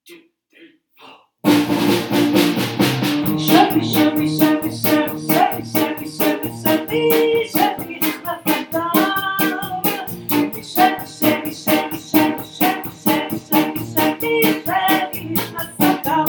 two, three, four. Chevy, Chevy, Chevy, Chevy, Chevy, Chevy, Chevy, Chevy, Chevy is my Natal. Chevy, Chevy, Chevy, Chevy, Chevy, Chevy, Chevy, Chevy, Chevy, Chevy is my Natal.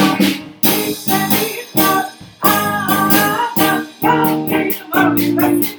Let's